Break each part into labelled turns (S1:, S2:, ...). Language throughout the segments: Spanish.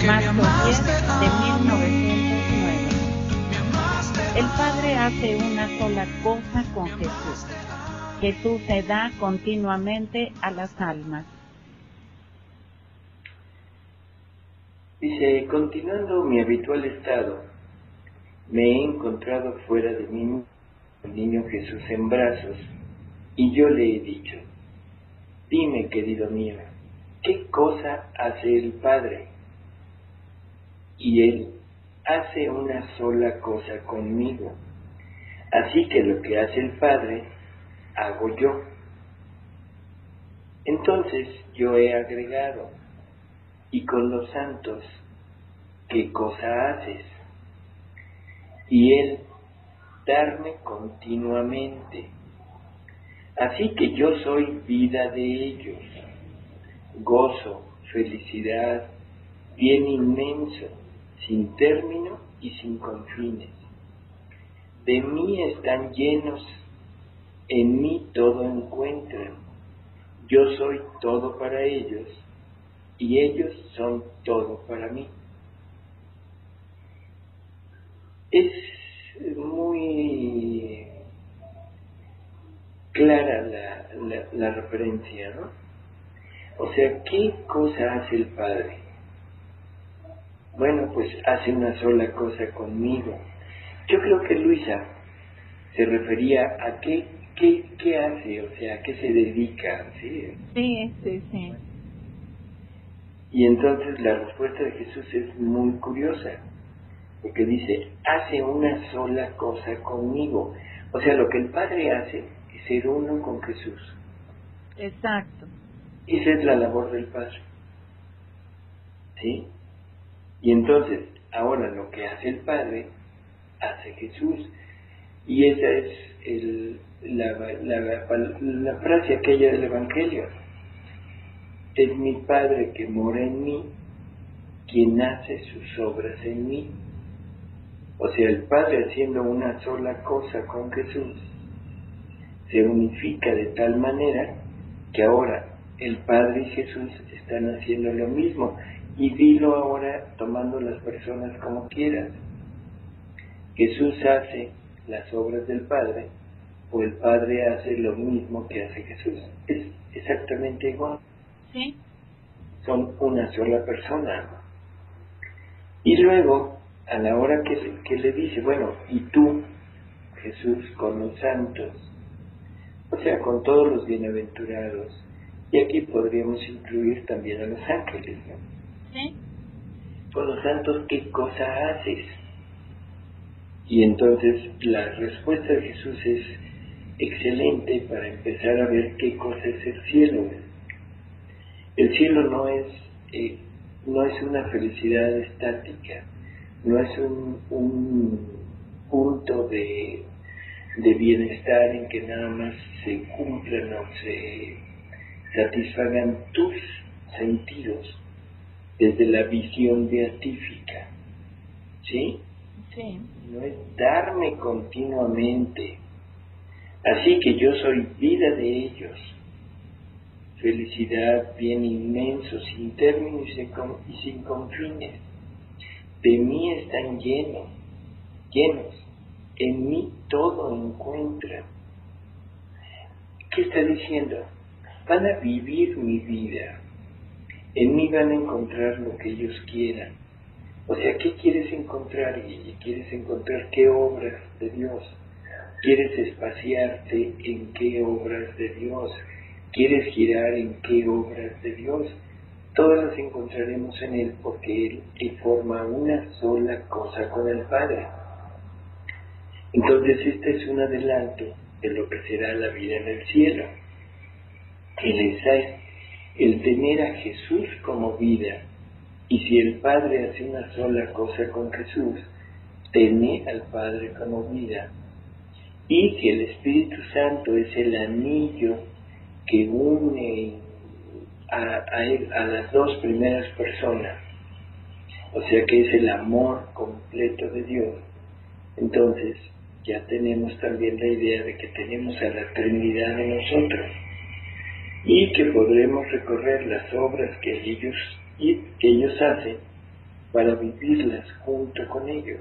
S1: Marzo 10 de 1909. El Padre hace una sola cosa con Jesús. Jesús se da continuamente a las almas.
S2: Dice, continuando mi habitual estado, me he encontrado fuera de mí el niño Jesús en brazos, y yo le he dicho, dime, querido mío, ¿qué cosa hace el Padre? Y Él hace una sola cosa conmigo. Así que lo que hace el Padre, hago yo. Entonces yo he agregado, y con los santos, ¿qué cosa haces? Y Él, darme continuamente. Así que yo soy vida de ellos, gozo, felicidad, bien inmenso, sin término y sin confines. De mí están llenos, en mí todo encuentran. Yo soy todo para ellos, y ellos son todo para mí. Es muy clara la referencia, ¿no? O sea, ¿qué cosa hace el Padre? Bueno, pues hace una sola cosa conmigo. Yo creo que Luisa se refería a qué hace, o sea, a qué se dedica, ¿sí?
S1: Sí.
S2: Y entonces la respuesta de Jesús es muy curiosa, porque dice, hace una sola cosa conmigo. O sea, lo que el Padre hace es ser uno con Jesús.
S1: Exacto.
S2: Esa es la labor del Padre. ¿Sí? Y entonces, ahora lo que hace el Padre, hace Jesús. Y esa es la frase aquella del Evangelio. Es mi Padre que mora en mí, quien hace sus obras en mí. O sea, el Padre haciendo una sola cosa con Jesús, se unifica de tal manera que ahora el Padre y Jesús están haciendo lo mismo. Y dilo ahora tomando las personas como quieras. Jesús hace las obras del Padre, o el Padre hace lo mismo que hace Jesús. Es exactamente igual.
S1: Sí.
S2: Son una sola persona. Y luego, a la hora que le dice, bueno, y tú, Jesús, con los santos, o sea, con todos los bienaventurados, y aquí podríamos incluir también a los ángeles, ¿no?
S1: Sí.
S2: Con los santos, ¿qué cosa haces? Y entonces la respuesta de Jesús es excelente para empezar a ver qué cosa es el cielo. El cielo no es una felicidad estática, no es un punto de bienestar en que nada más se cumplan o se satisfagan tus sentidos desde la visión beatífica, ¿sí?
S1: Sí.
S2: No es darme continuamente. Así que yo soy vida de ellos, felicidad, bien inmenso, sin términos y sin confines. De mí están llenos, en mí todo encuentran. ¿Qué está diciendo? Van a vivir mi vida, en mí van a encontrar lo que ellos quieran. O sea, ¿qué quieres encontrar, Guille? ¿Quieres encontrar qué obras de Dios? ¿Quieres espaciarte en qué obras de Dios? ¿Quieres girar en qué obras de Dios? Todas las encontraremos en Él porque Él forma una sola cosa con el Padre. Entonces este es un adelanto de lo que será la vida en el cielo. El tener a Jesús como vida. Y si el Padre hace una sola cosa con Jesús, tener al Padre como vida. Y que el Espíritu Santo es el anillo que une a las dos primeras personas, o sea que es el amor completo de Dios. Entonces ya tenemos también la idea de que tenemos a la Trinidad en nosotros y que podremos recorrer las obras que ellos hacen para vivirlas junto con ellos.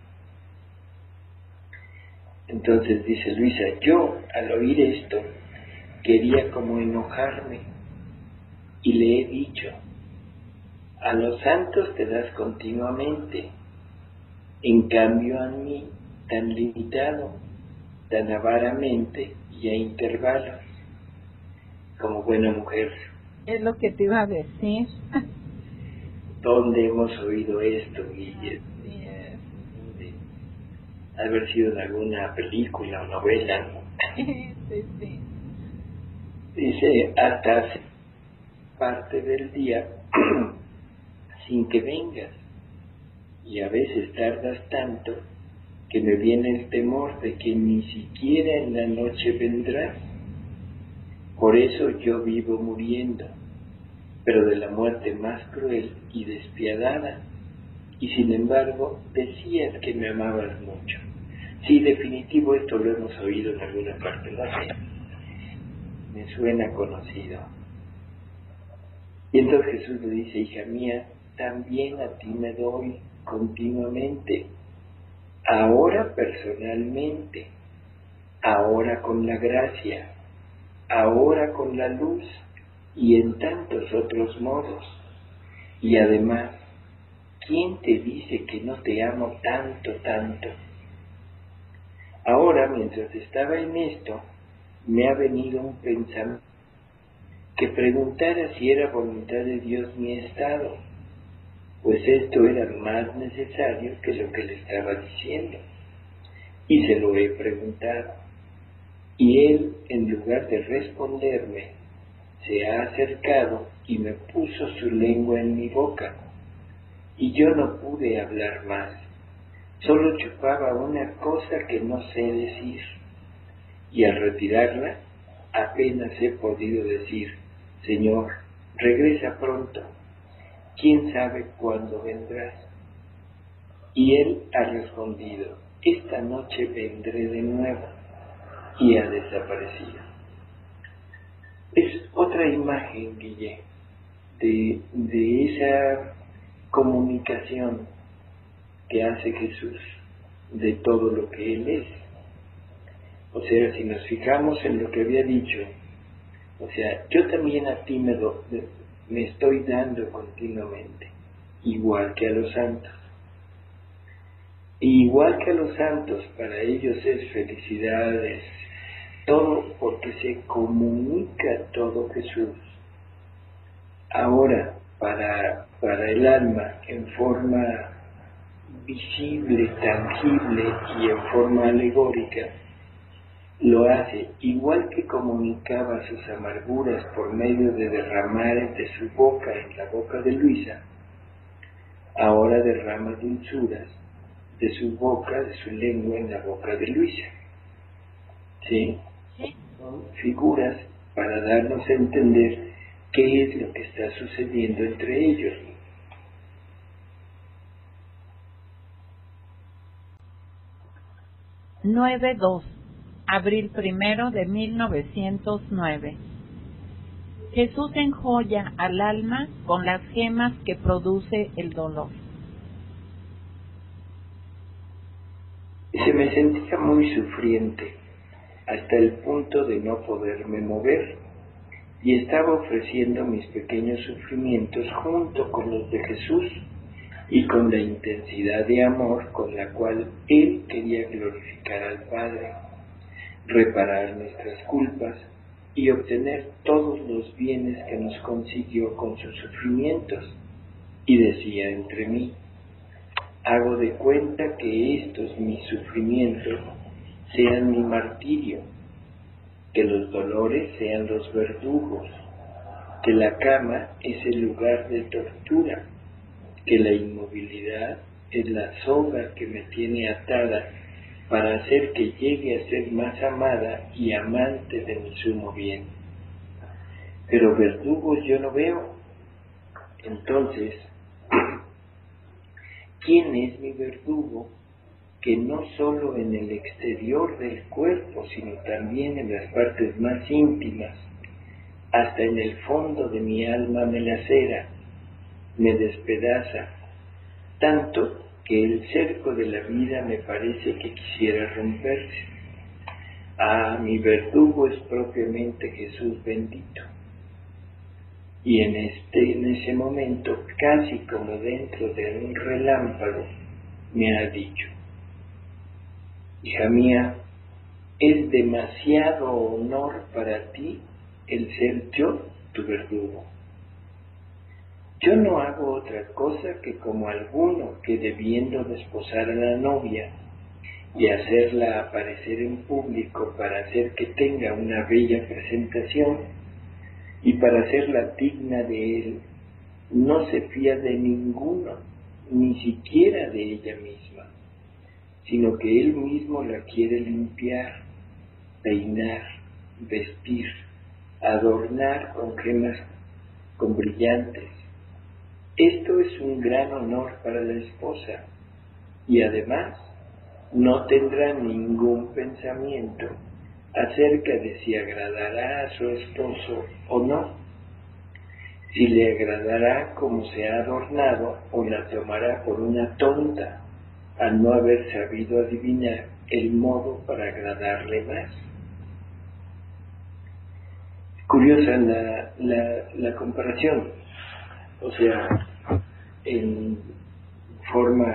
S2: Entonces dice Luisa, yo al oír esto quería como enojarme y le he dicho, a los santos te das continuamente, en cambio a mí tan limitado, tan avaramente y a intervalos. Como buena mujer,
S1: es lo que te iba a decir.
S2: ¿dónde hemos oído esto, Guille? De haber sido en alguna película o novela.
S1: Sí, sí.
S2: Dice, hasta hace parte del día sin que vengas, y a veces tardas tanto que me viene el temor de que ni siquiera en la noche vendrás. Por eso yo vivo muriendo, pero de la muerte más cruel y despiadada. Y sin embargo, decías que me amabas mucho. Sí, definitivo, esto lo hemos oído en alguna parte, no sé. Me suena conocido. Y entonces Jesús le dice, hija mía, también a ti me doy continuamente, ahora personalmente, ahora con la gracia, ahora con la luz y en tantos otros modos. Y además, ¿quién te dice que no te amo tanto, tanto? Ahora, mientras estaba en esto, me ha venido un pensamiento que preguntara si era voluntad de Dios mi estado, pues esto era más necesario que lo que le estaba diciendo. Y se lo he preguntado. Y él, en lugar de responderme, se ha acercado y me puso su lengua en mi boca. Y yo no pude hablar más. Solo chupaba una cosa que no sé decir. Y al retirarla, apenas he podido decir, Señor, regresa pronto. ¿Quién sabe cuándo vendrás? Y él ha respondido, esta noche vendré de nuevo. Y ha desaparecido. Es otra imagen, Guille, de esa comunicación que hace Jesús de todo lo que Él es. O sea, si nos fijamos en lo que había dicho, o sea, yo también a ti me estoy dando continuamente, igual que a los santos. Y igual que a los santos, para ellos es felicidad, es todo porque se comunica todo Jesús. Ahora, para el alma, en forma visible, tangible y en forma alegórica, lo hace igual que comunicaba sus amarguras por medio de derramar de su boca en la boca de Luisa, ahora derrama dulzuras de su boca, de su lengua en la boca de Luisa. ¿Sí? Son figuras para darnos a entender qué es lo que está sucediendo entre ellos.
S1: Abril 1 de 1909. Jesús enjoya al alma con las gemas que produce el dolor.
S2: Se me sentía muy sufriente, hasta el punto de no poderme mover, y estaba ofreciendo mis pequeños sufrimientos junto con los de Jesús y con la intensidad de amor con la cual Él quería glorificar al Padre, reparar nuestras culpas y obtener todos los bienes que nos consiguió con sus sufrimientos. Y decía entre mí, hago de cuenta que estos mis sufrimientos sean mi martirio, que los dolores sean los verdugos, que la cama es el lugar de tortura, que la inmovilidad es la soga que me tiene atada para hacer que llegue a ser más amada y amante de mi sumo bien. Pero verdugos yo no veo. Entonces, ¿quién es mi verdugo que no solo en el exterior del cuerpo, sino también en las partes más íntimas, hasta en el fondo de mi alma me lacera, me despedaza, tanto que el cerco de la vida me parece que quisiera romperse. Ah, mi verdugo es propiamente Jesús bendito. Y en ese momento, casi como dentro de un relámpago, me ha dicho: hija mía, es demasiado honor para ti el ser yo tu verdugo. Yo no hago otra cosa que como alguno que debiendo desposar a la novia y hacerla aparecer en público para hacer que tenga una bella presentación y para hacerla digna de él, no se fía de ninguno, ni siquiera de ella misma, sino que él mismo la quiere limpiar, peinar, vestir, adornar con gemas, con brillantes. Esto es un gran honor para la esposa, y además no tendrá ningún pensamiento acerca de si agradará a su esposo o no, si le agradará como se ha adornado o la tomará por una tonta al no haber sabido adivinar el modo para agradarle más. Curiosa la comparación, o sea, en forma,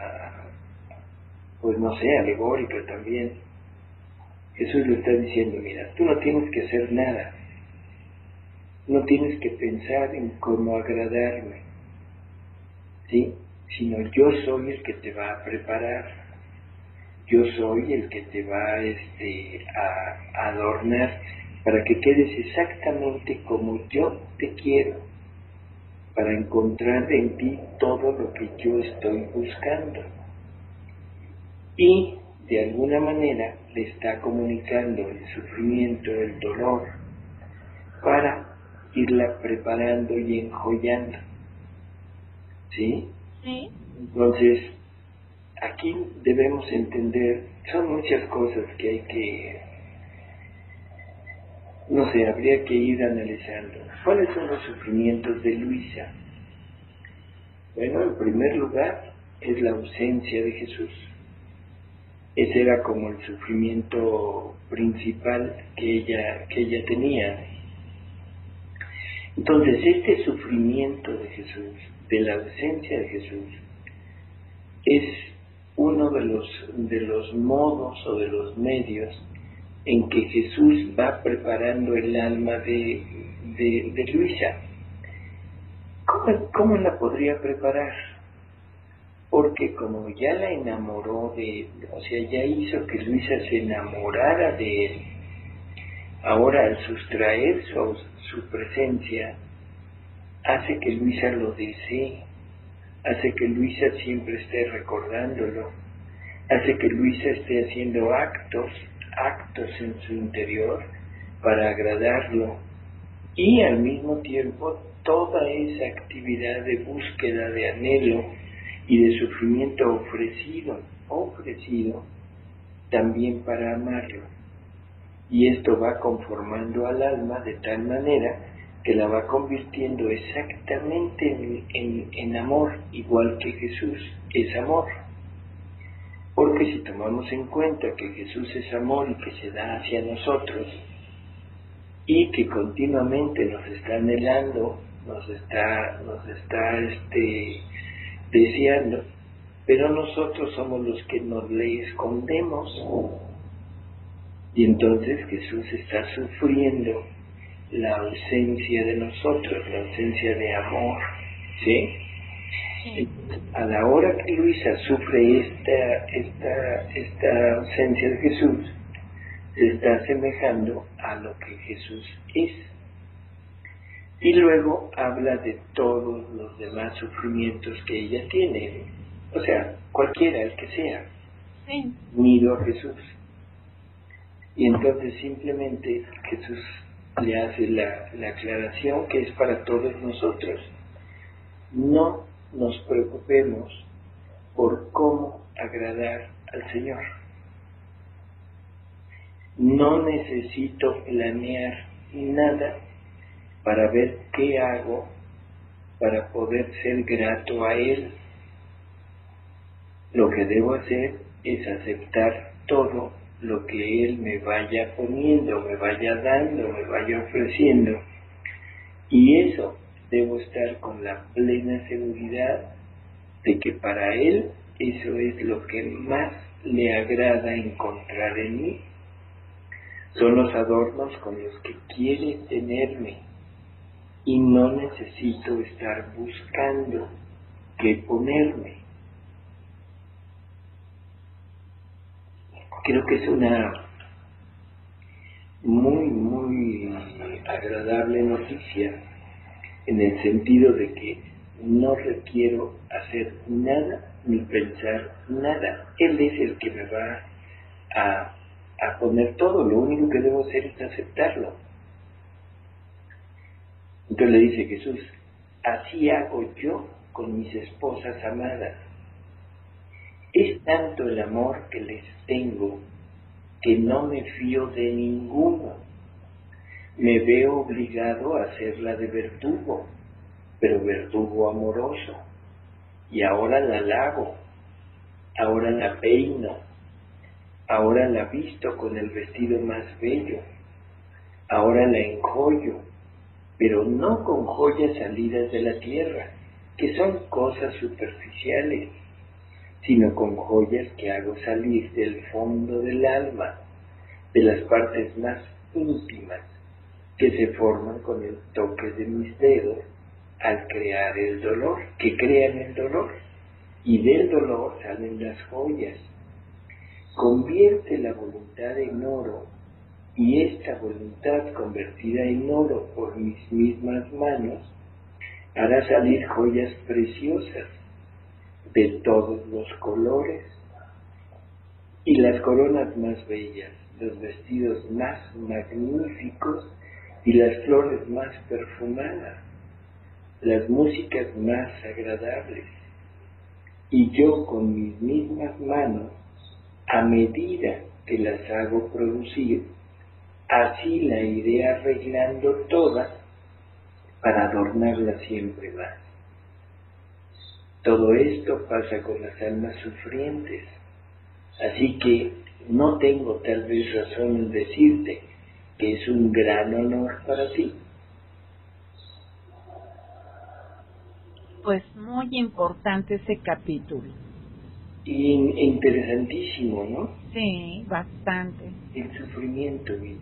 S2: pues no sé, alegórica también. Jesús le está diciendo: mira, tú no tienes que hacer nada, no tienes que pensar en cómo agradarme, ¿sí? Sino yo soy el que te va a preparar, yo soy el que te va a adornar para que quedes exactamente como yo te quiero, para encontrar en ti todo lo que yo estoy buscando. Y de alguna manera le está comunicando el sufrimiento, el dolor, para irla preparando y enjollando. ¿Sí?
S3: Sí.
S2: Entonces, aquí debemos entender, son muchas cosas que hay que, no sé, habría que ir analizando. ¿Cuáles son los sufrimientos de Luisa? Bueno, en primer lugar, es la ausencia de Jesús. Ese era como el sufrimiento principal que ella tenía. Entonces, este sufrimiento de Jesús, de la ausencia de Jesús, es uno de los modos o de los medios en que Jesús va preparando el alma de Luisa. ¿Cómo la podría preparar? Porque como ya la enamoró o sea, ya hizo que Luisa se enamorara de él, ahora al sustraer su presencia, hace que Luisa lo desee, hace que Luisa siempre esté recordándolo, hace que Luisa esté haciendo actos en su interior para agradarlo, y al mismo tiempo toda esa actividad de búsqueda, de anhelo y de sufrimiento ofrecido también para amarlo. Y esto va conformando al alma de tal manera que la va convirtiendo exactamente en amor, igual que Jesús es amor. Porque si tomamos en cuenta que Jesús es amor y que se da hacia nosotros, y que continuamente nos está anhelando, nos está deseando, pero nosotros somos los que nos le escondemos, y entonces Jesús está sufriendo la ausencia de nosotros, la ausencia de amor, ¿sí?
S3: Sí.
S2: A la hora que Luisa sufre esta ausencia de Jesús, se está asemejando a lo que Jesús es. Y luego habla de todos los demás sufrimientos que ella tiene, o sea, cualquiera, el que sea,
S3: Sí.
S2: unido a Jesús. Y entonces simplemente Jesús le hace la aclaración que es para todos nosotros. No nos preocupemos por cómo agradar al Señor. No necesito planear nada para ver qué hago para poder ser grato a Él. Lo que debo hacer es aceptar todo lo que Él me vaya poniendo, me vaya dando, me vaya ofreciendo. Y eso debo estar con la plena seguridad de que para Él eso es lo que más le agrada encontrar en mí. Son los adornos con los que quiere tenerme y no necesito estar buscando qué ponerme. Creo que es una muy agradable noticia en el sentido de que no requiero hacer nada ni pensar nada. Él es el que me va a poner todo. Lo único que debo hacer es aceptarlo. Entonces le dice Jesús, así hago yo con mis esposas amadas. Es tanto el amor que les tengo que no me fío de ninguno. Me veo obligado a hacerla de verdugo, pero verdugo amoroso. Y ahora la lavo, ahora la peino, ahora la visto con el vestido más bello, ahora la enjollo, pero no con joyas salidas de la tierra, que son cosas superficiales, sino con joyas que hago salir del fondo del alma, de las partes más íntimas, que se forman con el toque de mis dedos al crear el dolor, que crean el dolor, y del dolor salen las joyas. Convierte la voluntad en oro, y esta voluntad convertida en oro por mis mismas manos hará salir joyas preciosas de todos los colores, y las coronas más bellas, los vestidos más magníficos y las flores más perfumadas, las músicas más agradables. Y yo con mis mismas manos, a medida que las hago producir, así la iré arreglando toda para adornarla siempre más. Todo esto pasa con las almas sufrientes, así que no tengo tal vez razón en decirte que es un gran honor para ti.
S1: Pues muy importante ese capítulo.
S2: Y interesantísimo, ¿no?
S1: Sí, bastante.
S2: El sufrimiento, mire.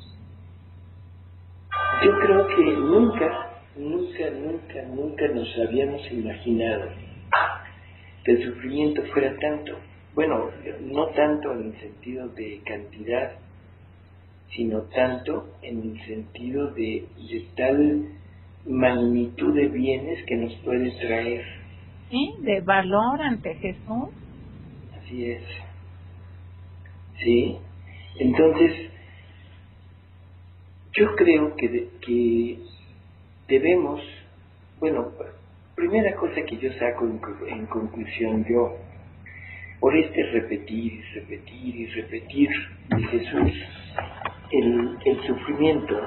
S2: Yo creo que nunca nos habíamos imaginado que el sufrimiento fuera tanto. Bueno, no tanto en el sentido de cantidad, sino tanto en el sentido de tal magnitud de bienes que nos puede traer.
S1: Sí, de valor ante Jesús.
S2: Así es. Sí. Entonces, yo creo que debemos, bueno, primera cosa que yo saco en conclusión yo, por este repetir de Jesús, el sufrimiento,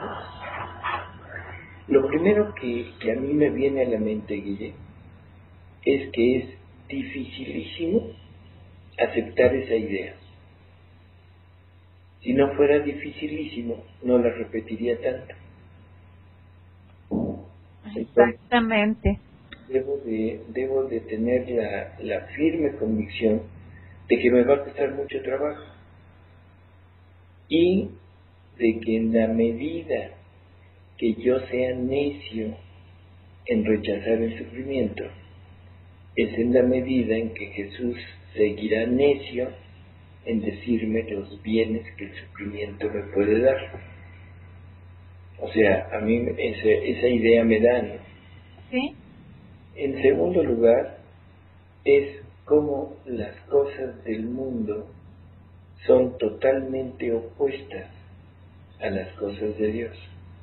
S2: lo primero que a mí me viene a la mente, Guille, es que es dificilísimo aceptar esa idea. Si no fuera dificilísimo, no la repetiría tanto.
S1: Exactamente.
S2: Debo de tener la firme convicción de que me va a costar mucho trabajo y de que en la medida que yo sea necio en rechazar el sufrimiento, es en la medida en que Jesús seguirá necio en decirme los bienes que el sufrimiento me puede dar. O sea, a mí esa idea me da, ¿no?
S1: Sí.
S2: En segundo lugar, es como las cosas del mundo son totalmente opuestas a las cosas de Dios.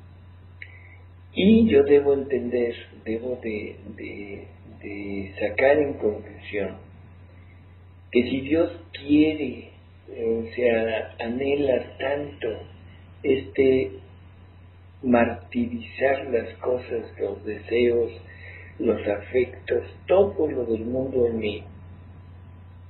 S2: Y yo debo entender, debo de sacar en conclusión que si Dios quiere, o sea, anhela tanto martirizar las cosas, los deseos, los afectos, todo lo del mundo en mí,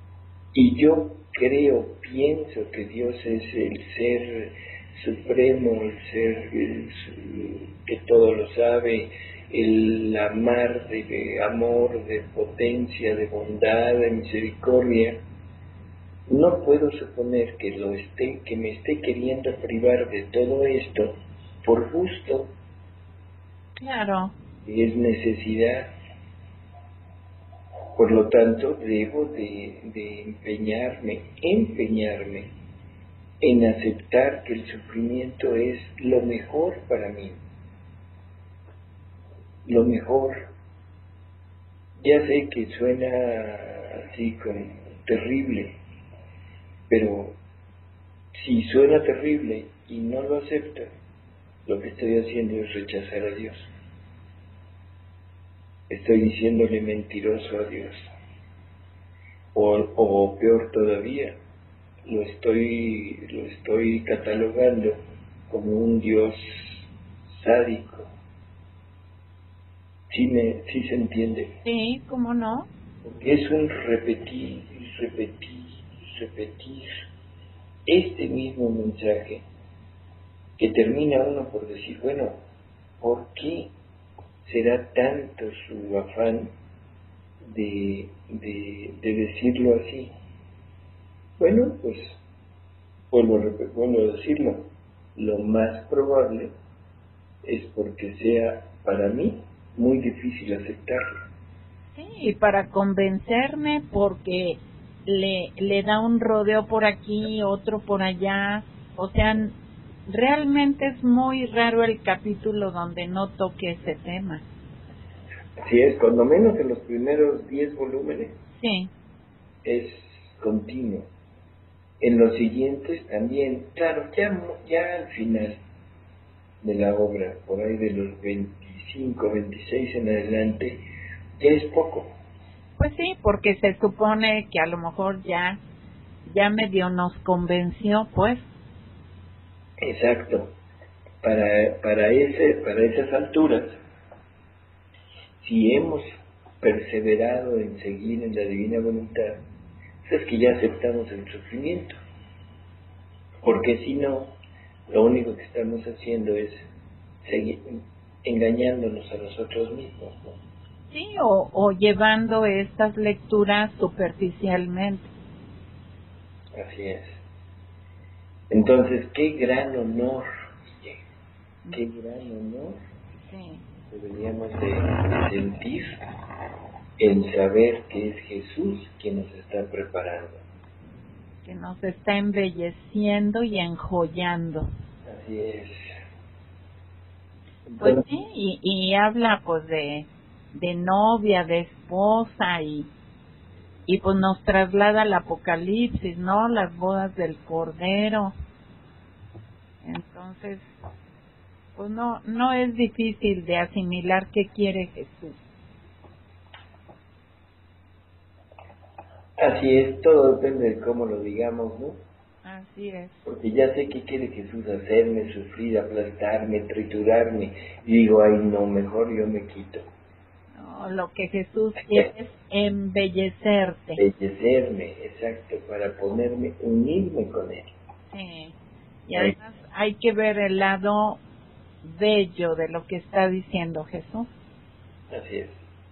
S2: Y yo pienso que Dios es el ser supremo, el ser que todo lo sabe, la mar de amor, de potencia, de bondad, de misericordia. No puedo suponer que me esté queriendo privar de todo esto por gusto.
S1: Claro.
S2: Es necesidad. Por lo tanto, debo de empeñarme en aceptar que el sufrimiento es lo mejor para mí. Lo mejor. Ya sé que suena así como terrible, pero si suena terrible y no lo acepto, lo que estoy haciendo es rechazar a Dios. Estoy diciéndole mentiroso a Dios. O peor todavía, lo estoy catalogando como un Dios sádico. ¿Sí se entiende?
S1: Sí, ¿cómo no?
S2: Porque es un repetir este mismo mensaje que termina uno por decir, bueno, ¿por qué será tanto su afán de decirlo así? Bueno, pues vuelvo a decirlo, lo más probable es porque sea para mí muy difícil aceptarlo.
S1: Sí, y para convencerme porque le da un rodeo por aquí, otro por allá, o sea, realmente es muy raro el capítulo donde no toque ese tema.
S2: Así es, cuando menos en los primeros 10 volúmenes
S1: Sí.
S2: es continuo. En los siguientes también, claro, ya al final de la obra, por ahí de los 25, 26 en adelante, ya es poco.
S1: Pues sí, porque se supone que a lo mejor ya medio nos convenció, pues.
S2: Exacto. Para esas alturas, si hemos perseverado en seguir en la divina voluntad, pues es que ya aceptamos el sufrimiento. Porque si no, lo único que estamos haciendo es seguir engañándonos a nosotros mismos, ¿no?
S1: Sí, o llevando estas lecturas superficialmente.
S2: Así es. Entonces, qué gran honor, qué gran honor
S1: Sí.
S2: deberíamos de sentir en saber que es Jesús quien nos está preparando.
S1: Que nos está embelleciendo y enjollando.
S2: Así es.
S1: Pues
S2: Entonces,
S1: sí, y habla pues de novia, de esposa y pues nos traslada al Apocalipsis, ¿no? Las bodas del Cordero. Entonces, pues no es difícil de asimilar qué quiere Jesús.
S2: así es, todo depende de cómo lo digamos, ¿no?
S1: Así es.
S2: Porque ya sé qué quiere Jesús hacerme, sufrir, aplastarme, triturarme. Y digo, ay no, mejor yo me quito.
S1: No, lo que Jesús quiere es embellecerte.
S2: Embellecerme, exacto, para unirme con Él.
S1: Sí. Y además hay que ver el lado bello de lo que está diciendo Jesús.
S2: Así es.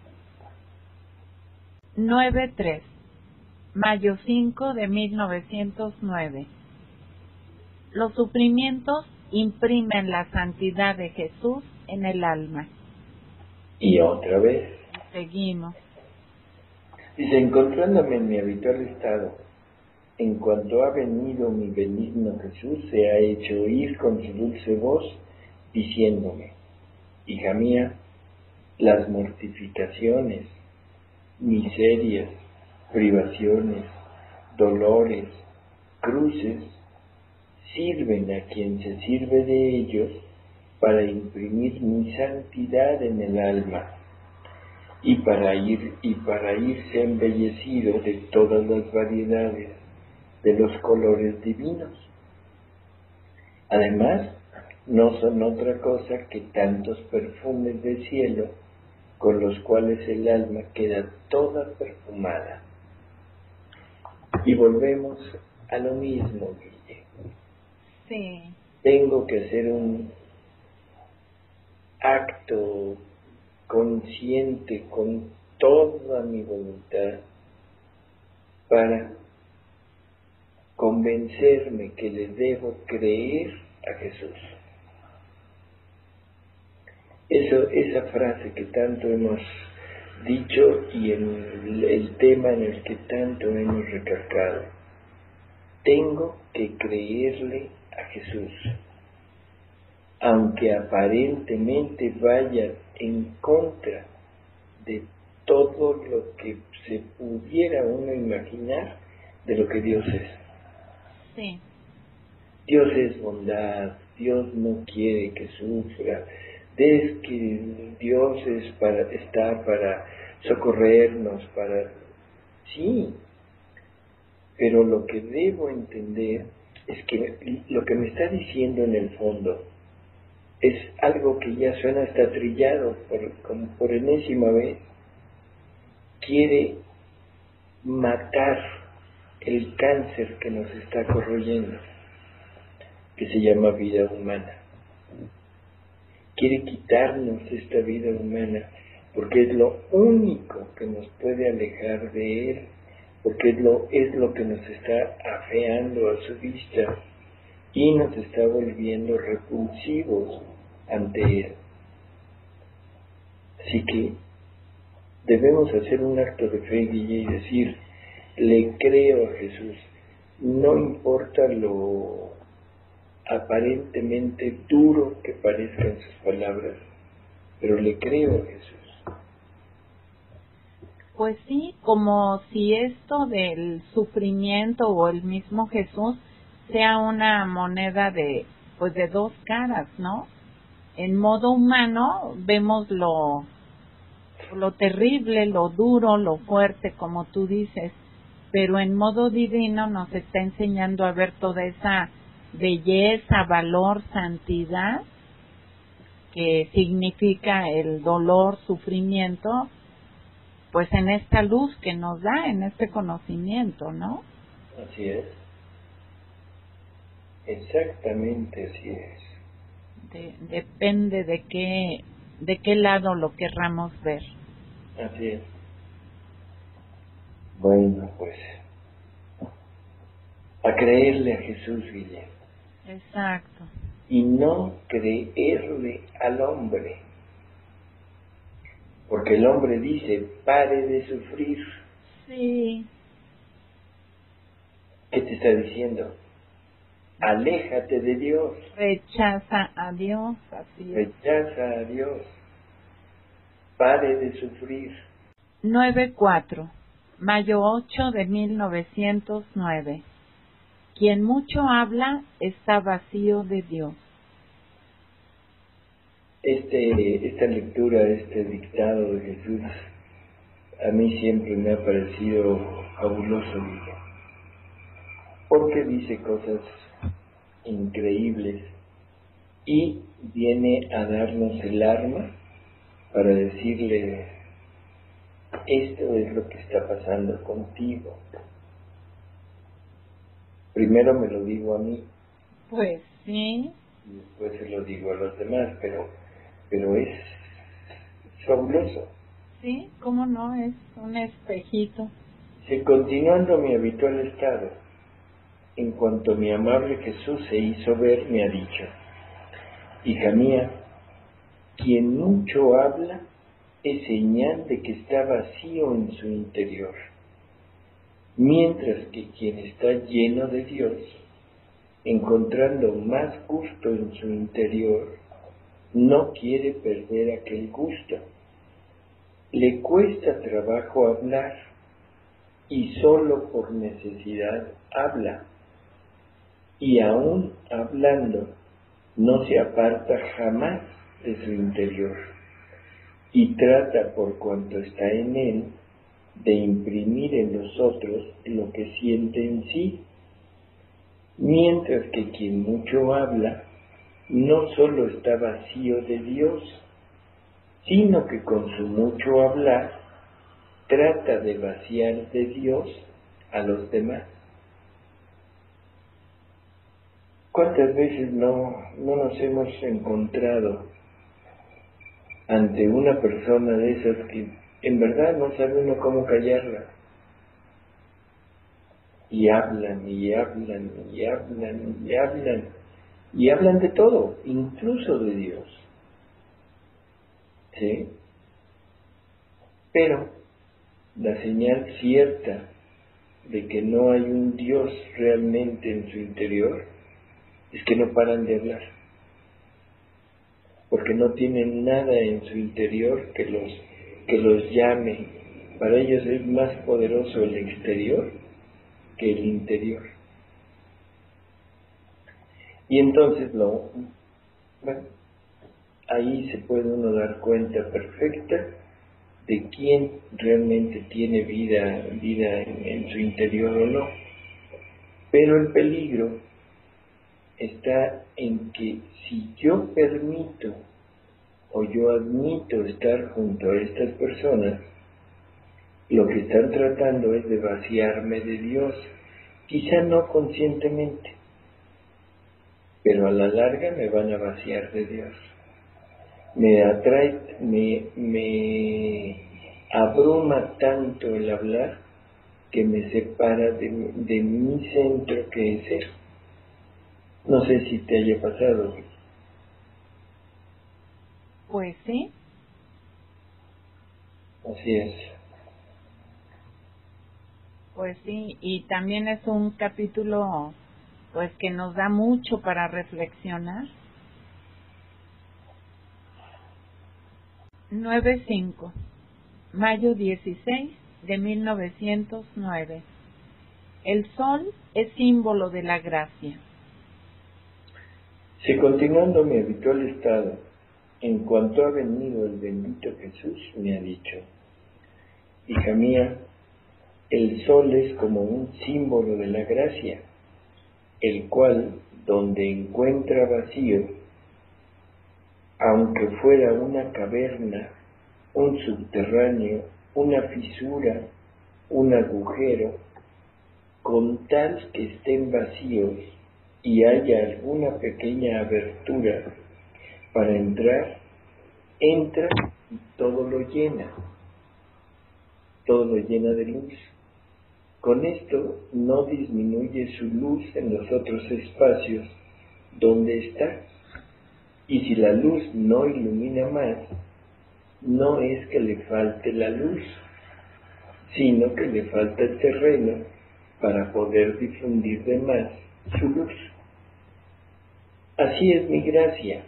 S1: 9:3, mayo 5 de 1909. Los sufrimientos imprimen la santidad de Jesús en el alma.
S2: Y otra vez.
S1: Y seguimos.
S2: Dice, encontrándome en mi habitual estado, en cuanto ha venido mi benigno Jesús, se ha hecho oír con su dulce voz, diciéndome, hija mía, las mortificaciones, miserias, privaciones, dolores, cruces, sirven a quien se sirve de ellos para imprimir mi santidad en el alma y para irse embellecido de todas las variedades de los colores divinos. Además, no son otra cosa que tantos perfumes de cielo con los cuales el alma queda toda perfumada. Y volvemos a lo mismo, Guille.
S1: Sí.
S2: Tengo que hacer un acto consciente con toda mi voluntad para convencerme que le debo creer a Jesús. Esa frase que tanto hemos dicho y en el tema en el que tanto hemos recalcado. Tengo que creerle a Jesús, aunque aparentemente vaya en contra de todo lo que se pudiera uno imaginar de lo que Dios es.
S1: Sí.
S2: Dios es bondad, Dios no quiere que sufra, es que Dios está para socorrernos, sí, pero lo que debo entender es que lo que me está diciendo en el fondo es algo que ya suena hasta trillado como por enésima vez. Quiere matar el cáncer que nos está corroyendo, que se llama vida humana. Quiere quitarnos esta vida humana porque es lo único que nos puede alejar de Él, porque es lo que nos está afeando a su vista y nos está volviendo repulsivos ante Él. Así que debemos hacer un acto de fe, Guille, y decir, le creo a Jesús, no importa lo aparentemente duro que parezcan sus palabras, pero le creo a Jesús.
S1: Pues sí, como si esto del sufrimiento o el mismo Jesús sea una moneda de dos caras, ¿no? En modo humano vemos lo terrible, lo duro, lo fuerte, como tú dices, pero en modo divino nos está enseñando a ver toda esa belleza, valor, santidad que significa el dolor, sufrimiento, pues en esta luz que nos da, en este conocimiento, ¿no?
S2: Así es. Exactamente así es.
S1: Depende de qué lado lo querramos ver.
S2: Así es. Bueno, pues, a creerle a Jesús, Guillermo.
S1: Exacto.
S2: Y no creerle al hombre. Porque el hombre dice, pare de sufrir.
S1: Sí.
S2: ¿Qué te está diciendo? Aléjate de Dios.
S1: Rechaza a Dios, así es.
S2: Rechaza a Dios. Pare de sufrir.
S1: 9-4, mayo 8 de 1909. Quien mucho habla está vacío de Dios.
S2: Esta lectura, este dictado de Jesús, a mí siempre me ha parecido fabuloso, porque dice cosas increíbles y viene a darnos el arma para decirle, esto es lo que está pasando contigo. Primero me lo digo a mí.
S1: Pues sí.
S2: Y después se lo digo a los demás, pero es fabuloso.
S1: Sí, cómo no, es un espejito.
S2: Si continuando mi habitual estado, en cuanto mi amable Jesús se hizo ver, me ha dicho, hija mía, quien mucho habla es señal de que está vacío en su interior, mientras que quien está lleno de Dios, encontrando más gusto en su interior, no quiere perder aquel gusto. Le cuesta trabajo hablar y solo por necesidad habla. Y aún hablando, no se aparta jamás de su interior y trata por cuanto está en él de imprimir en los otros lo que siente en sí, mientras que quien mucho habla no solo está vacío de Dios, sino que con su mucho hablar trata de vaciar de Dios a los demás. ¿Cuántas veces no nos hemos encontrado ante una persona de esas que en verdad no sabe uno cómo callarla? Y hablan, y hablan, y hablan, y hablan, y hablan de todo, incluso de Dios. ¿Sí? Pero la señal cierta de que no hay un Dios realmente en su interior es que no paran de hablar, porque no tienen nada en su interior que los llame. Para ellos es más poderoso el exterior que el interior. Y entonces ahí se puede uno dar cuenta perfecta de quién realmente tiene vida en su interior o no. Pero el peligro está en que si yo permito o yo admito estar junto a estas personas, lo que están tratando es de vaciarme de Dios, quizá no conscientemente, pero a la larga me van a vaciar de Dios. Me abruma tanto el hablar que me separa de mi centro, que es Él. No sé si te haya pasado.
S1: Pues sí.
S2: Así es.
S1: Pues sí, y también es un capítulo pues que nos da mucho para reflexionar. 9-5, mayo 16 de 1909. El sol es símbolo de la gracia.
S2: Si continuando mi habitual estado, en cuanto ha venido el bendito Jesús, me ha dicho: hija mía, el sol es como un símbolo de la gracia, el cual, donde encuentra vacío, aunque fuera una caverna, un subterráneo, una fisura, un agujero, con tal que estén vacíos y haya alguna pequeña abertura para entrar, entra y todo lo llena de luz. Con esto no disminuye su luz en los otros espacios donde está. Y si la luz no ilumina más, no es que le falte la luz, sino que le falta el terreno para poder difundir de más su luz. Así es mi gracia.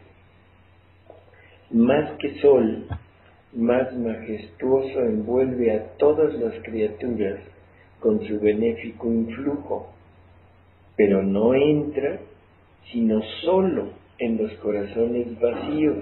S2: Más que sol, más majestuoso envuelve a todas las criaturas con su benéfico influjo, pero no entra sino solo en los corazones vacíos,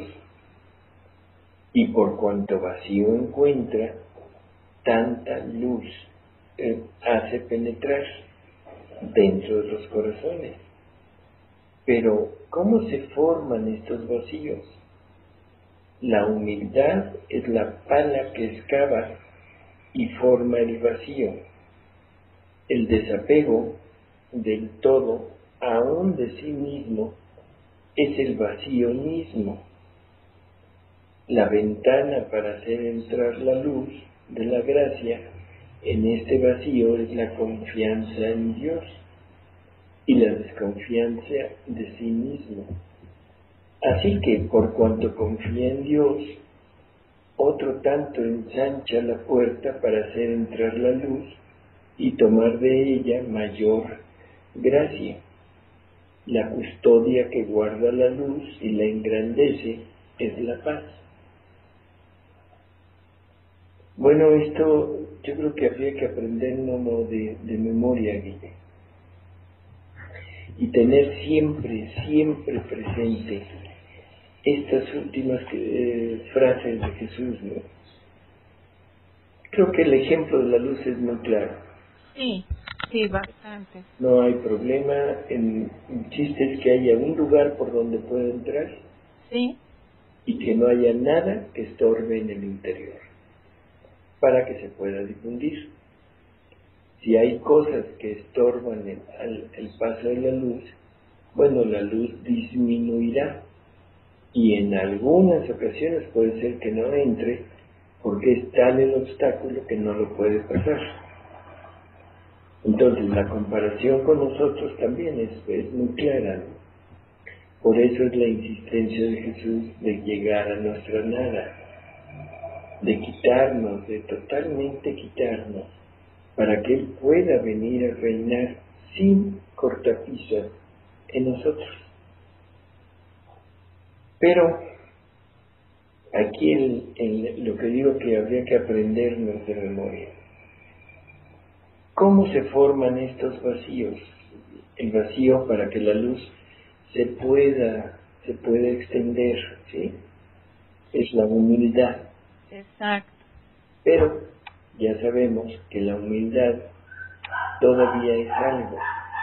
S2: y por cuanto vacío encuentra, tanta luz hace penetrar dentro de los corazones. Pero, ¿cómo se forman estos vacíos? La humildad es la pala que excava y forma el vacío. El desapego del todo, aún de sí mismo, es el vacío mismo. La ventana para hacer entrar la luz de la gracia en este vacío es la confianza en Dios y la desconfianza de sí mismo. Así que, por cuanto confía en Dios, otro tanto ensancha la puerta para hacer entrar la luz y tomar de ella mayor gracia. La custodia que guarda la luz y la engrandece es la paz. Bueno, esto yo creo que habría que aprenderlo de memoria, Guille, y tener siempre presente estas últimas frases de Jesús, ¿no? Creo que el ejemplo de la luz es muy claro.
S1: Sí, bastante.
S2: No hay problema, el chiste es que haya un lugar por donde pueda entrar,
S1: sí,
S2: y que no haya nada que estorbe en el interior, para que se pueda difundir. Si hay cosas que estorban el paso de la luz, bueno, la luz disminuirá y en algunas ocasiones puede ser que no entre porque es tal el obstáculo que no lo puede pasar. Entonces la comparación con nosotros también es muy clara, ¿no? Por eso es la insistencia de Jesús de llegar a nuestra nada, de quitarnos, de totalmente quitarnos, para que Él pueda venir a reinar sin cortapisas en nosotros. Pero aquí lo que digo que habría que aprendernos de memoria. ¿Cómo se forman estos vacíos? El vacío para que la luz se pueda extender, ¿sí? Es la humildad.
S1: Exacto.
S2: Pero ya sabemos que la humildad todavía es algo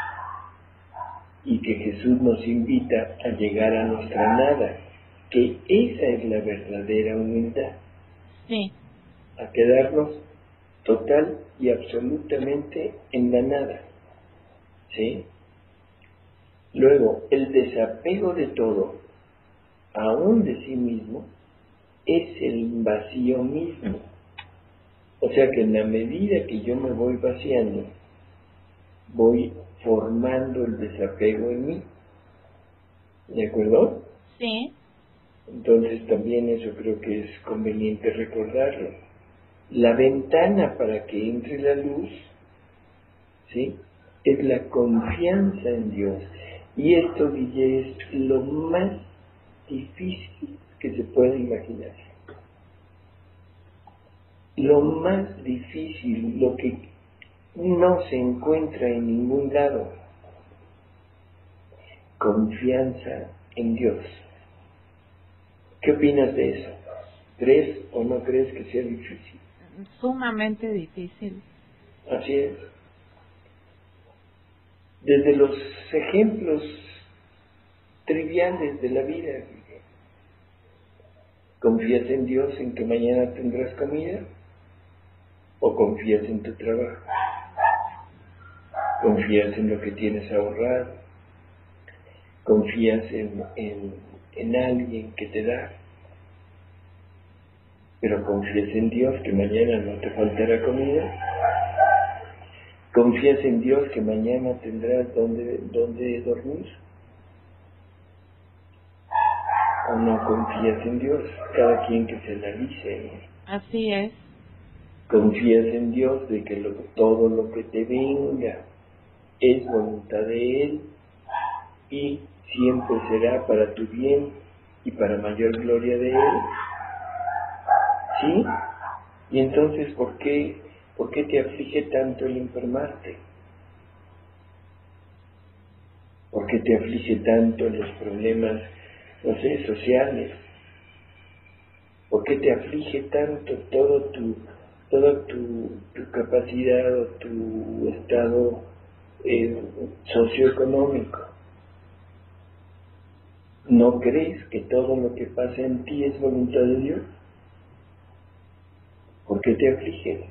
S2: y que Jesús nos invita a llegar a nuestra nada, que esa es la verdadera humildad.
S1: Sí.
S2: A quedarnos total y absolutamente en la nada, ¿sí? Luego, el desapego de todo, aún de sí mismo, es el vacío mismo. O sea que en la medida que yo me voy vaciando, voy formando el desapego en mí. ¿De acuerdo?
S1: Sí.
S2: Entonces también eso creo que es conveniente recordarlo. La ventana para que entre la luz, ¿sí?, es la confianza en Dios. Y esto, Guille, es lo más difícil que se puede imaginar. Lo más difícil, lo que no se encuentra en ningún lado. Confianza en Dios. ¿Qué opinas de eso? ¿Crees o no crees que sea difícil?
S1: Sumamente difícil.
S2: Así es. Desde los ejemplos triviales de la vida. ¿Confías en Dios en que mañana tendrás comida? ¿O confías en tu trabajo? ¿Confías en lo que tienes ahorrado? ¿Confías en alguien que te da? ¿Pero confías en Dios que mañana no te faltará comida? ¿Confías en Dios que mañana tendrás donde dormir? ¿O no confías en Dios? Cada quien que se analice, ¿no?
S1: Así es.
S2: ¿Confías en Dios de que todo lo que te venga es voluntad de Él y siempre será para tu bien y para mayor gloria de Él? ¿Sí? Y entonces, ¿por qué te aflige tanto el enfermarte? ¿Por qué te aflige tanto los problemas, no sé, sociales? ¿Por qué te aflige tanto toda tu capacidad o tu estado socioeconómico? ¿No crees que todo lo que pasa en ti es voluntad de Dios? ¿Por qué te aflige?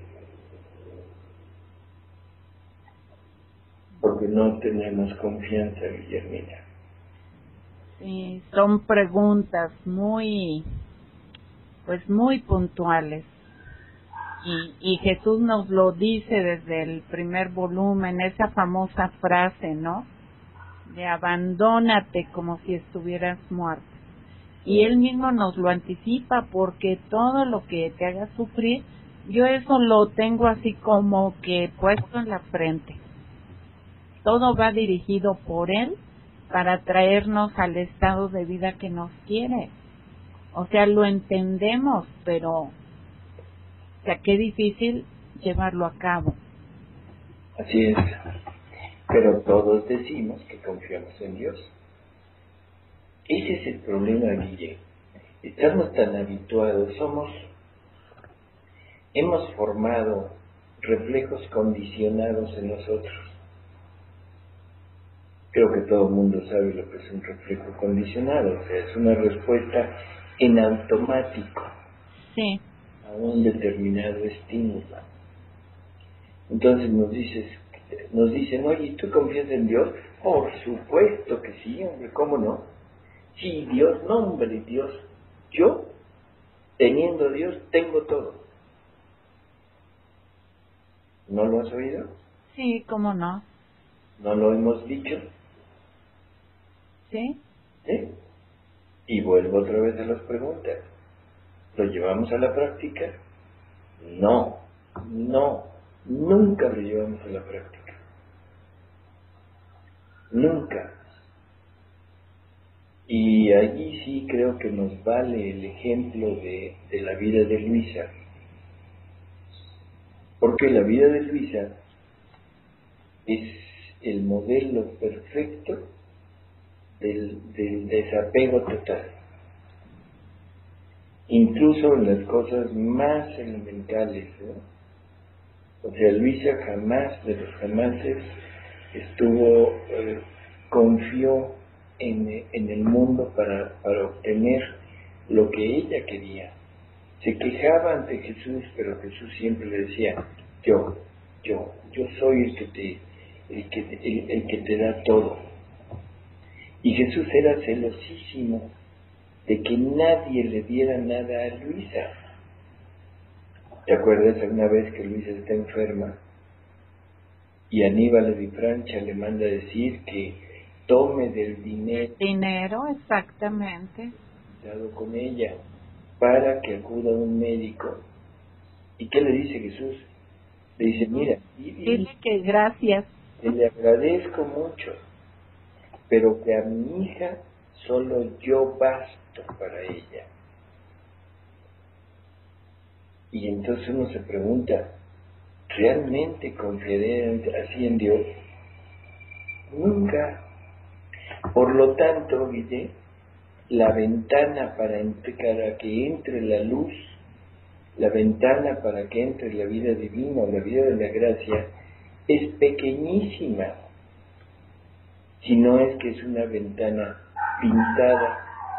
S2: Porque no tenemos confianza, Guillermina.
S1: Sí, son preguntas muy puntuales. Y Jesús nos lo dice desde el primer volumen, esa famosa frase, ¿no? De abandónate como si estuvieras muerto. Y Él mismo nos lo anticipa, porque todo lo que te haga sufrir, yo eso lo tengo así como que puesto en la frente. Todo va dirigido por Él para traernos al estado de vida que nos quiere. O sea, lo entendemos, pero, o sea, qué difícil llevarlo a cabo.
S2: Así es. Pero todos decimos que confiamos en Dios. Ese es el problema, Guille. Estamos tan habituados, hemos formado reflejos condicionados en nosotros. Creo que todo el mundo sabe lo que es un reflejo condicionado, o sea, es una respuesta en automático
S1: Sí.
S2: a un determinado estímulo. Entonces nos dices, nos dicen, oye, ¿tú confías en Dios? Por supuesto que sí, hombre, ¿cómo no? Sí, Dios, no, hombre, Dios. Yo, teniendo a Dios, tengo todo. ¿No lo has oído?
S1: Sí, cómo no.
S2: ¿No lo hemos dicho?
S1: Sí.
S2: ¿Sí? Y vuelvo otra vez a las preguntas. ¿Lo llevamos a la práctica? No, nunca lo llevamos a la práctica. Nunca. Y allí sí creo que nos vale el ejemplo de la vida de Luisa. Porque la vida de Luisa es el modelo perfecto del desapego total. Incluso en las cosas más elementales, ¿no? O sea, Luisa jamás de los jamases confió en el mundo para obtener lo que ella quería. Se quejaba ante Jesús, pero Jesús siempre le decía, yo soy el que te da todo. Y Jesús era celosísimo de que nadie le diera nada a Luisa. ¿Te acuerdas una vez que Luisa está enferma? Y Aníbal de Francia le manda a decir que tome del dinero.
S1: Dinero, exactamente.
S2: Dado con ella, para que acuda a un médico. ¿Y qué le dice Jesús? Le dice, mira,
S1: dile que gracias.
S2: Que le agradezco mucho, pero que a mi hija solo yo basto para ella. Y entonces uno se pregunta, ¿realmente confiaré así en Dios? Nunca. Por lo tanto, Guille, la ventana para que entre la luz, la ventana para que entre la vida divina o la vida de la gracia, es pequeñísima, si no es que es una ventana pintada.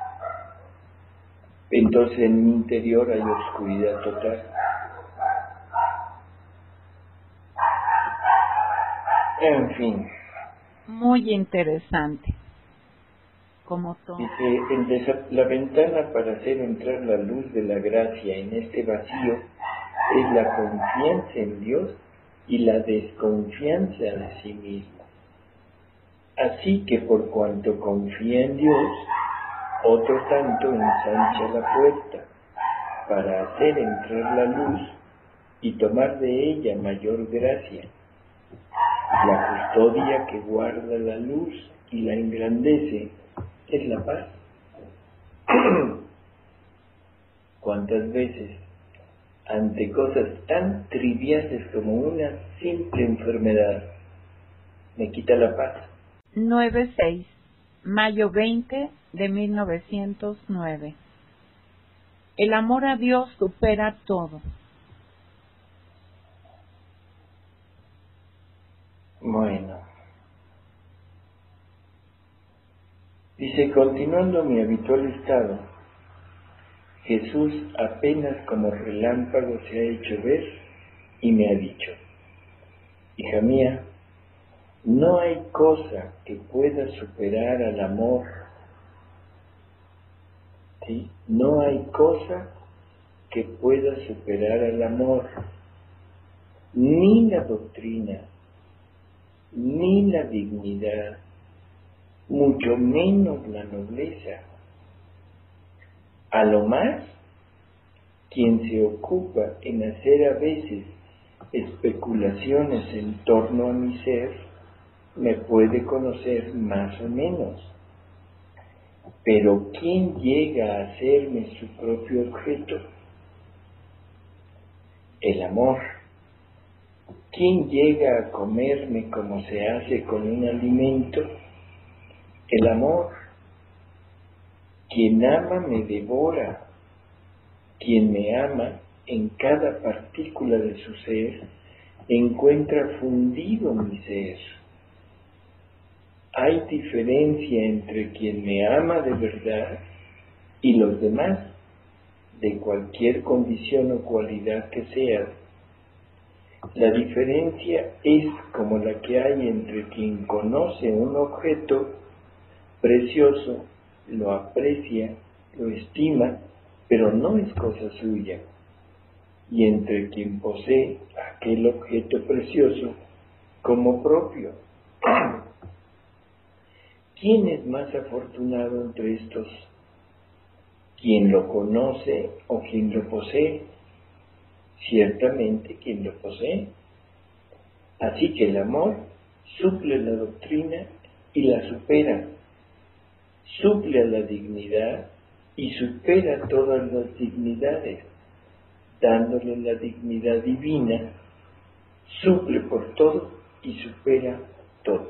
S2: Entonces en mi interior hay oscuridad total. En fin.
S1: Muy interesante. Como todo.
S2: Dice, la ventana para hacer entrar la luz de la gracia en este vacío es la confianza en Dios y la desconfianza de sí mismo. Así que por cuanto confía en Dios, otro tanto ensancha la puerta para hacer entrar la luz y tomar de ella mayor gracia. La custodia que guarda la luz y la engrandece es la paz. ¿Cuántas veces, ante cosas tan triviales como una simple enfermedad, me quita la paz?
S1: 9-6, mayo 20 de 1909. El amor a Dios supera todo.
S2: Bueno. Dice, continuando mi habitual estado, Jesús apenas como relámpago se ha hecho ver y me ha dicho, hija mía, no hay cosa que pueda superar al amor. ¿Sí? No hay cosa que pueda superar al amor, ni la doctrina, ni la dignidad, mucho menos la nobleza. A lo más, quien se ocupa en hacer a veces especulaciones en torno a mi ser, me puede conocer más o menos. Pero ¿quién llega a hacerme su propio objeto? El amor. ¿Quién llega a comerme como se hace con un alimento? El amor. Quien ama me devora. Quien me ama en cada partícula de su ser encuentra fundido mi ser. Hay diferencia entre quien me ama de verdad y los demás, de cualquier condición o cualidad que sea. La diferencia es como la que hay entre quien conoce un objeto precioso, lo aprecia, lo estima, pero no es cosa suya, y entre quien posee aquel objeto precioso como propio. ¿Quién es más afortunado entre estos? ¿Quién lo conoce o quien lo posee? Ciertamente quien lo posee. Así que el amor suple la doctrina y la supera, suple a la dignidad y supera todas las dignidades, dándole la dignidad divina, suple por todo y supera todo.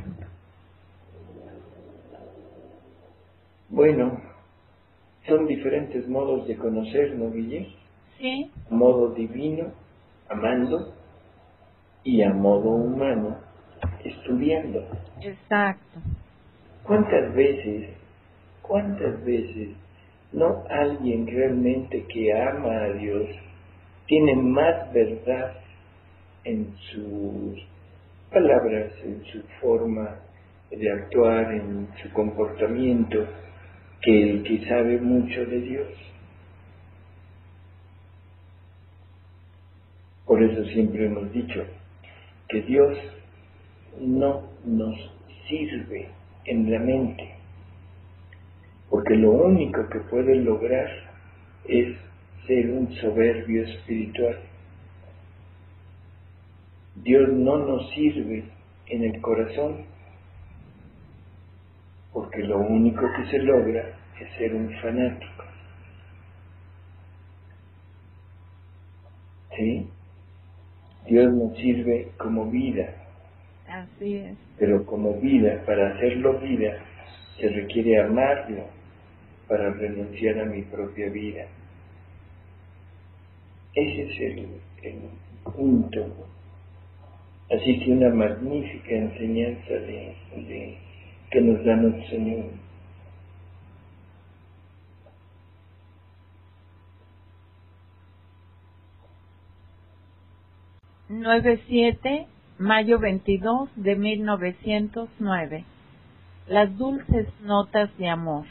S2: Bueno, son diferentes modos de conocernos, Guille.
S1: Sí.
S2: A modo divino, amando, y a modo humano, estudiando.
S1: Exacto.
S2: ¿Cuántas veces no alguien realmente que ama a Dios tiene más verdad en sus palabras, en su forma de actuar, en su comportamiento, que el que sabe mucho de Dios? Por eso siempre hemos dicho que Dios no nos sirve en la mente, porque lo único que puede lograr es ser un soberbio espiritual. Dios no nos sirve en el corazón, porque lo único que se logra es ser un fanático. ¿Sí? Dios nos sirve como vida.
S1: Así es.
S2: Pero como vida, para hacerlo vida, se requiere amarlo para renunciar a mi propia vida. Ese es el punto. Así que una magnífica enseñanza que nos da nuestro Señor.
S1: Mayo 22 de 1909. Las dulces notas de amor.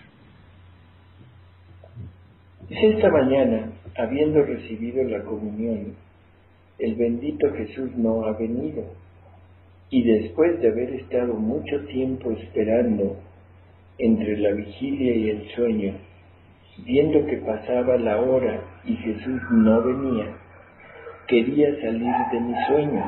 S2: Esta mañana, habiendo recibido la comunión, el bendito Jesús no ha venido, y después de haber estado mucho tiempo esperando entre la vigilia y el sueño, viendo que pasaba la hora y Jesús no venía, quería salir de mi sueño,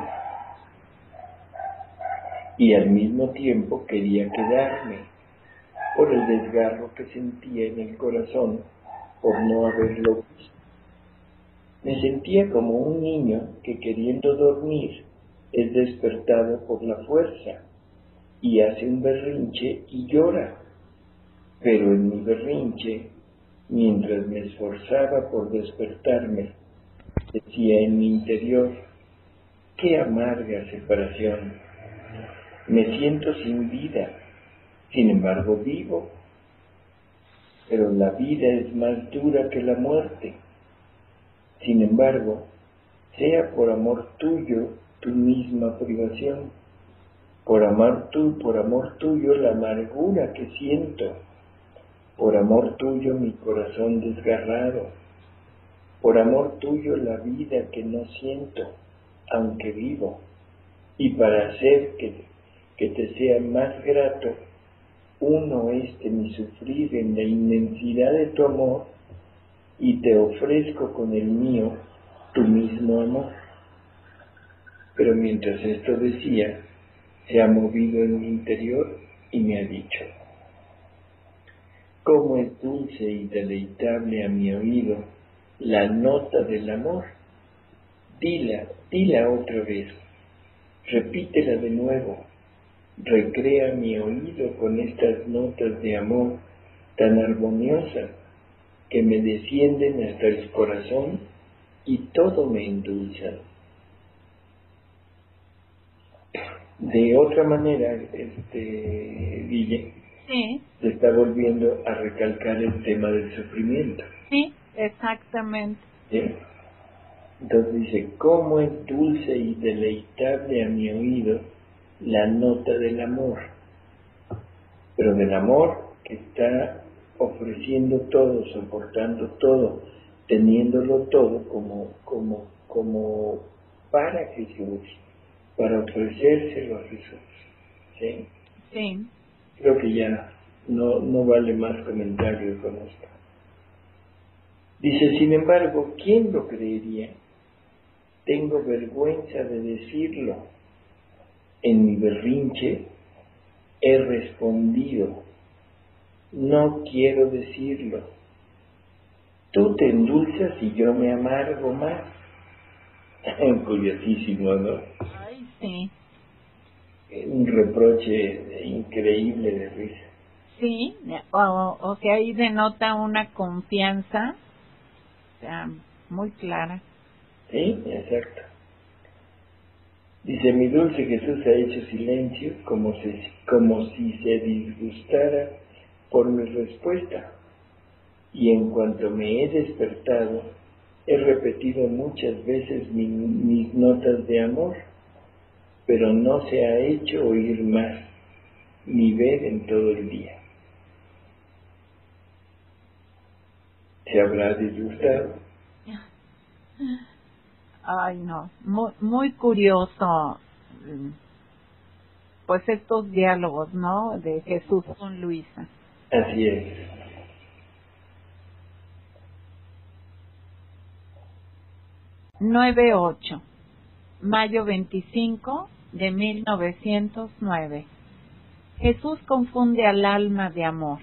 S2: y al mismo tiempo quería quedarme, por el desgarro que sentía en el corazón por no haberlo visto. Me sentía como un niño que, queriendo dormir, es despertado por la fuerza y hace un berrinche y llora. Pero en mi berrinche, mientras me esforzaba por despertarme, decía en mi interior: ¡qué amarga separación! Me siento sin vida, sin embargo vivo. Pero la vida es más dura que la muerte. Sin embargo, sea por amor tuyo tu misma privación, por amor tuyo la amargura que siento, por amor tuyo mi corazón desgarrado, por amor tuyo la vida que no siento, aunque vivo, y para hacer que te sea más grato, uno mi sufrir en la inmensidad de tu amor, y te ofrezco con el mío tu mismo amor. Pero mientras esto decía, se ha movido en mi interior y me ha dicho: cómo es dulce y deleitable a mi oído la nota del amor. Dila otra vez, repítela de nuevo, recrea mi oído con estas notas de amor tan armoniosas que me descienden hasta el corazón y todo me endulza. De otra manera, Guille,
S1: Sí.
S2: se está volviendo a recalcar el tema del sufrimiento.
S1: Sí, exactamente.
S2: ¿Sí? Entonces dice, ¿cómo es dulce y deleitable a mi oído la nota del amor? Pero del amor que está ofreciendo todo, soportando todo, teniéndolo todo como para Jesús, para ofrecérselo a Jesús. ¿Sí?
S1: Sí.
S2: Creo que ya no vale más comentario con esto. Dice, sin embargo, ¿quién lo creería? Tengo vergüenza de decirlo. En mi berrinche he respondido, no quiero decirlo. Tú te endulzas y yo me amargo más. Curiosísimo, ¿no?
S1: Ay, sí.
S2: Un reproche increíble de risa.
S1: Sí, o sea, ahí denota una confianza, o sea, muy clara.
S2: Sí, exacto. Dice, mi dulce Jesús ha hecho silencio como si se disgustara por mi respuesta. Y en cuanto me he despertado, he repetido muchas veces mis notas de amor, pero no se ha hecho oír más, ni ver en todo el día. ¿Se habrá disgustado?
S1: Ay, no, muy curioso, pues estos diálogos, ¿no? De Jesús con Luisa.
S2: Así es.
S1: Nueve ocho, mayo 25 de 1909. Jesús confunde al alma de amor.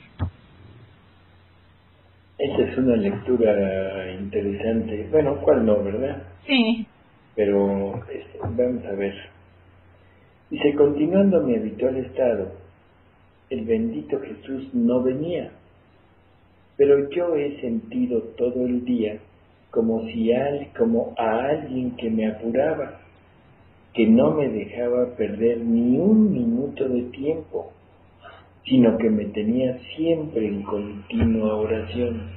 S2: Esa es una lectura interesante. Bueno, ¿cuál no, verdad?
S1: Sí.
S2: Pero vamos a ver. Dice, continuando mi habitual estado, el bendito Jesús no venía, pero yo he sentido todo el día como a alguien que me apuraba, que no me dejaba perder ni un minuto de tiempo, sino que me tenía siempre en continua oración.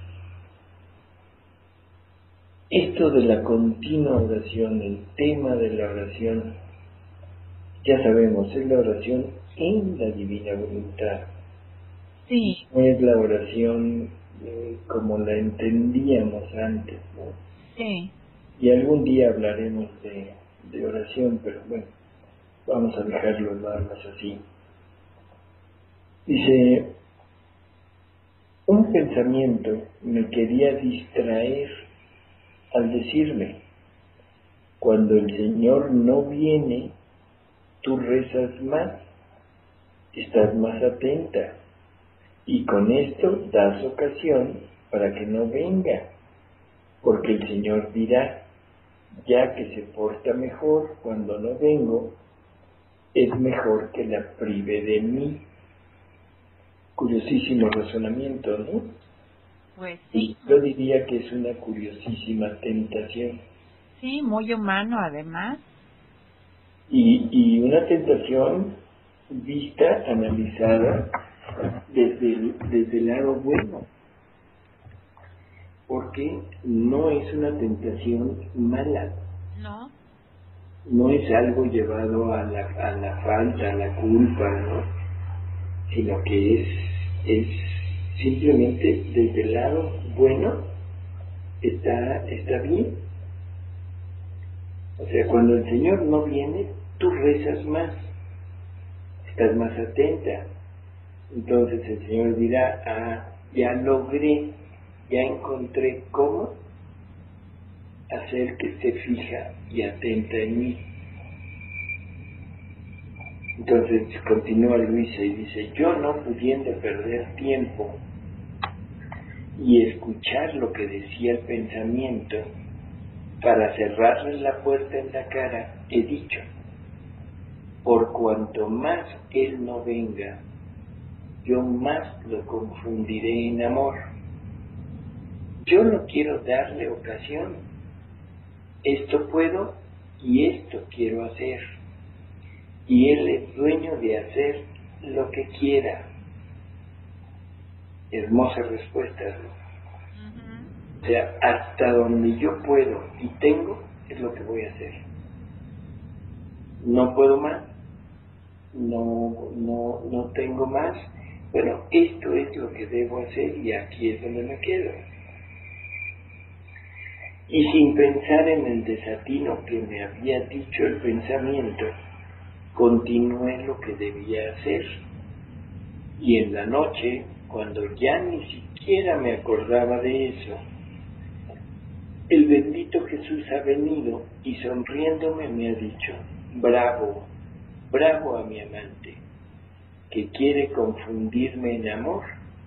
S2: Esto de la continua oración, el tema de la oración, ya sabemos, es la oración en la divina voluntad.
S1: Sí.
S2: No es la oración como la entendíamos antes, ¿no?
S1: Sí.
S2: Y algún día hablaremos de oración, pero bueno, vamos a dejarlo nada más así. Dice, un pensamiento me quería distraer al decirme, cuando el Señor no viene, tú rezas más, estás más atenta, y con esto das ocasión para que no venga, porque el Señor dirá, ya que se porta mejor cuando no vengo, es mejor que la prive de mí. Curiosísimo razonamiento, ¿no?
S1: Pues sí.
S2: Yo diría que es una curiosísima tentación.
S1: Sí, muy humano además.
S2: Y una tentación vista, analizada desde el lado bueno, porque no es una tentación mala, no es algo llevado a la falta, a la culpa, ¿no? Sino que es simplemente desde el lado bueno está bien. O sea, cuando el Señor no viene, tú rezas más, estás más atenta. Entonces el Señor dirá, ya logré, ya encontré cómo hacer que esté fija y atenta en mí. Entonces continúa Luisa y dice, yo no pudiendo perder tiempo y escuchar lo que decía el pensamiento, para cerrarle la puerta en la cara, he dicho, por cuanto más él no venga, yo más lo confundiré en amor. Yo no quiero darle ocasión. Esto puedo y esto quiero hacer. Y él es dueño de hacer lo que quiera. Hermosa respuesta, ¿no? O sea, hasta donde yo puedo y tengo, es lo que voy a hacer. No puedo más, no tengo más. Bueno, esto es lo que debo hacer y aquí es donde me quedo. Y sin pensar en el desatino que me había dicho el pensamiento, continué lo que debía hacer. Y en la noche, cuando ya ni siquiera me acordaba de eso, el bendito Jesús ha venido y sonriéndome me ha dicho: bravo, bravo a mi amante, que quiere confundirme en amor.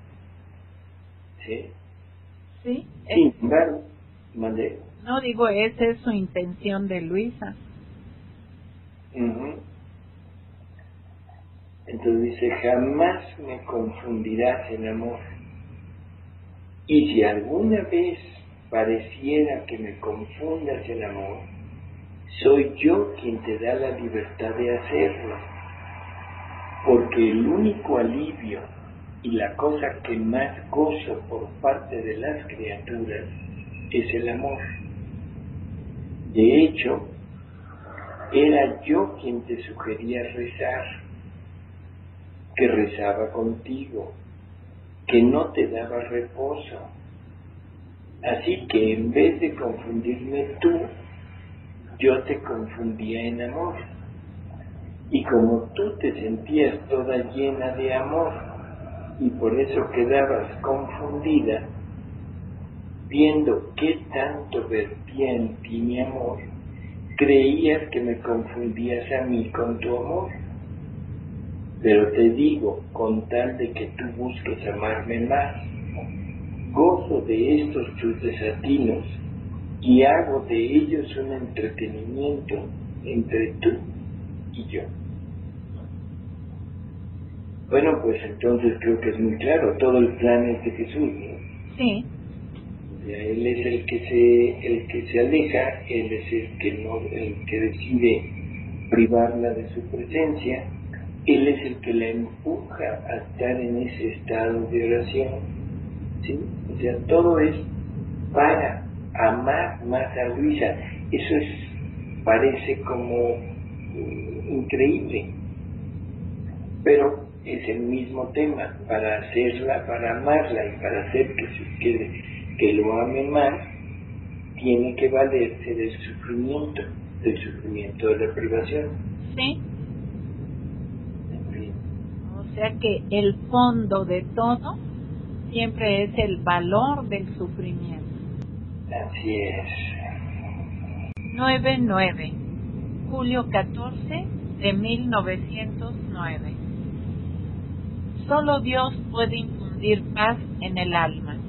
S2: ¿Sí?
S1: Sí.
S2: Sin embargo, mandé.
S1: No digo, esa es su intención de Luisa.
S2: Entonces dice: jamás me confundirás en amor. Y si alguna vez pareciera que me confundas en amor, soy yo quien te da la libertad de hacerlo. Porque el único alivio y la cosa que más gozo por parte de las criaturas es el amor. De hecho, era yo quien te sugería rezar, que rezaba contigo, que no te daba reposo. Así que en vez de confundirme tú, yo te confundía en amor. Y como tú te sentías toda llena de amor y por eso quedabas confundida, viendo qué tanto vertía en ti mi amor, creías que me confundías a mí con tu amor. Pero te digo, con tal de que tú busques amarme más, gozo de estos tus desatinos y hago de ellos un entretenimiento entre tú y yo. Bueno, pues entonces creo que es muy claro, todo el plan es de Jesús, ¿no?
S1: Sí.
S2: O sea, Él es el que se aleja, Él es el que decide privarla de su presencia, Él es el que la empuja a estar en ese estado de oración, ¿sí? O sea, todo es para amar más a Luisa. Eso parece como increíble, pero es el mismo tema. Para hacerla, para amarla y para hacer que lo ame más, tiene que valerse del sufrimiento de la privación.
S1: Sí. O sea que el fondo de todo siempre es el valor del sufrimiento.
S2: Así es.
S1: 9/9, julio 14 de 1909. Solo Dios puede infundir paz en el alma.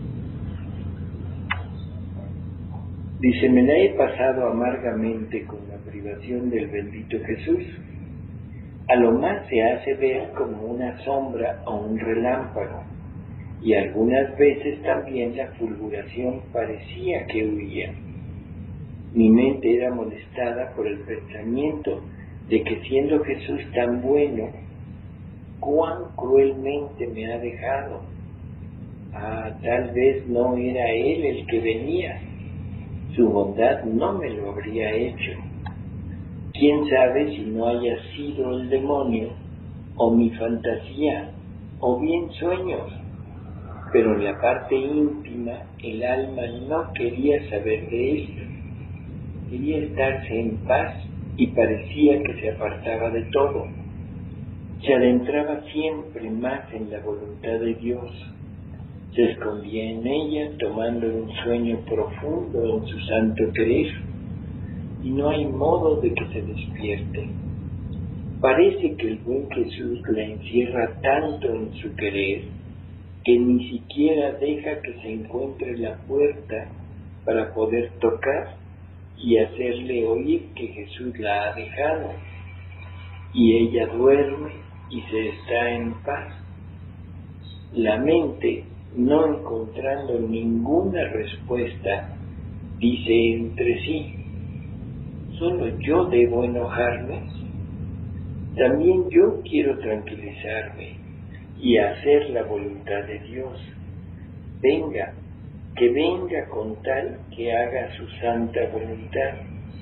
S2: Dice: me la he pasado amargamente con la privación del bendito Jesús. A lo más se hace ver como una sombra o un relámpago, y algunas veces también la fulguración parecía que huía. Mi mente era molestada por el pensamiento de que siendo Jesús tan bueno, cuán cruelmente me ha dejado. Tal vez no era Él el que venía, su bondad no me lo habría hecho. ¿Quién sabe si no haya sido el demonio, o mi fantasía, o bien sueños? Pero en la parte íntima, el alma no quería saber de esto. Quería estarse en paz y parecía que se apartaba de todo. Se adentraba siempre más en la voluntad de Dios. Se escondía en ella tomando un sueño profundo en su santo querer. Y no hay modo de que se despierte. Parece que el buen Jesús la encierra tanto en su querer que ni siquiera deja que se encuentre la puerta para poder tocar y hacerle oír que Jesús la ha dejado. Y ella duerme y se está en paz. La mente, no encontrando ninguna respuesta, dice entre sí: ¿solo yo debo enojarme? También yo quiero tranquilizarme y hacer la voluntad de Dios. Venga, que venga con tal que haga su santa voluntad.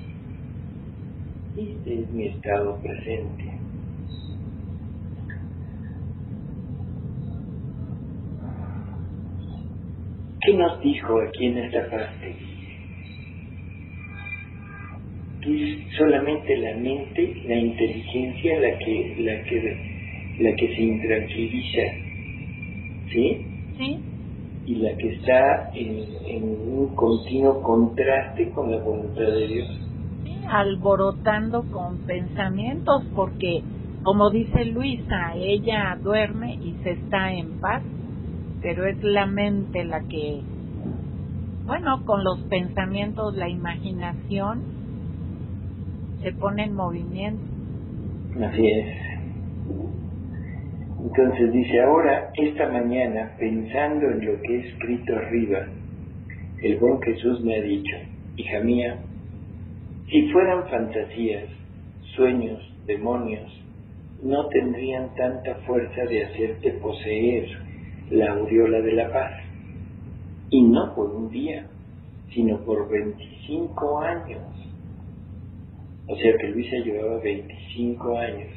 S2: Este es mi estado presente. ¿Qué nos dijo aquí en esta parte? Que es solamente la mente, la inteligencia la que se intranquiliza, ¿sí?
S1: Sí.
S2: Y la que está en un continuo contraste con la voluntad de Dios.
S1: Sí, alborotando con pensamientos, porque, como dice Luisa, ella duerme y se está en paz, pero es la mente la que, bueno, con los pensamientos, la imaginación se pone en movimiento.
S2: Así es. Entonces dice, ahora, esta mañana, pensando en lo que he escrito arriba, el buen Jesús me ha dicho, hija mía, si fueran fantasías, sueños, demonios, no tendrían tanta fuerza de hacerte poseer la aureola de la paz. Y no por un día, sino por 25 años. O sea que Luisa llevaba 25 años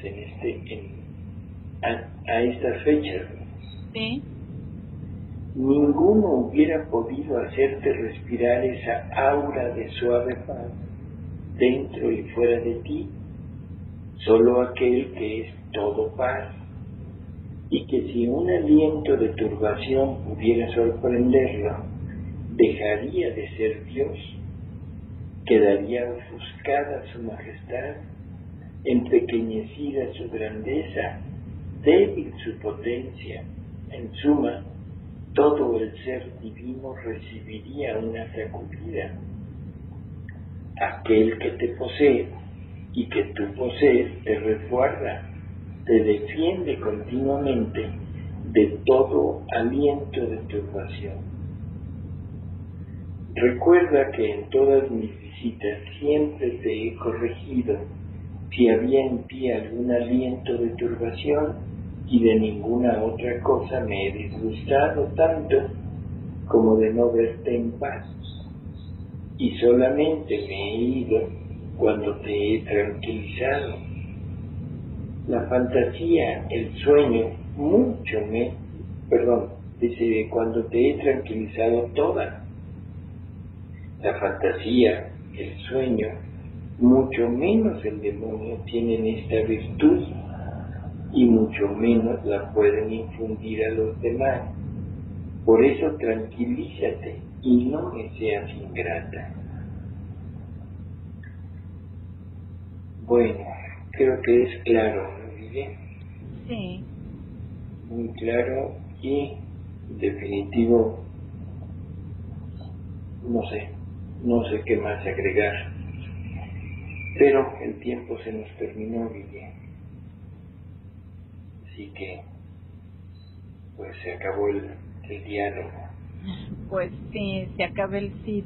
S2: a estas fechas.
S1: Sí.
S2: Ninguno hubiera podido hacerte respirar esa aura de suave paz dentro y fuera de ti, solo aquel que es todo paz, y que si un aliento de turbación pudiera sorprenderlo, dejaría de ser Dios, quedaría ofuscada su majestad, empequeñecida su grandeza, débil su potencia. En suma, todo el ser divino recibiría una sacudida. Aquel que te posee y que tú posees te resguarda, te defiende continuamente de todo aliento de turbación. Recuerda que en todas mis visitas siempre te he corregido si había en ti algún aliento de turbación, y de ninguna otra cosa me he disgustado tanto como de no verte en paz. Y solamente me he ido cuando te he tranquilizado. La fantasía, el sueño, dice, cuando te he tranquilizado toda. La fantasía, el sueño, mucho menos el demonio tienen esta virtud, y mucho menos la pueden infundir a los demás. Por eso tranquilízate y no me seas ingrata. Bueno, creo que es claro, ¿no, Vivian?
S1: Sí.
S2: Muy claro y definitivo. No sé qué más agregar, pero el tiempo se nos terminó, Vivian. Así que, pues se acabó el diálogo.
S1: Pues sí, se acaba el ciclo.